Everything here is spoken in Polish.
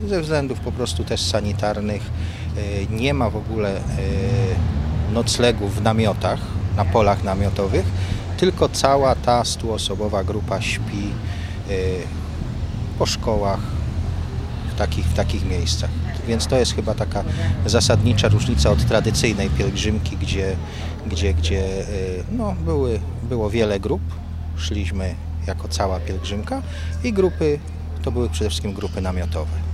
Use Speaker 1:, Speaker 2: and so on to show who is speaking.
Speaker 1: Ze względów po prostu też sanitarnych nie ma w ogóle noclegów w namiotach, na polach namiotowych, tylko cała ta 100-osobowa grupa śpi po szkołach w takich miejscach. Więc to jest chyba taka zasadnicza różnica od tradycyjnej pielgrzymki, gdzie było wiele grup, szliśmy jako cała pielgrzymka i grupy to były przede wszystkim grupy namiotowe.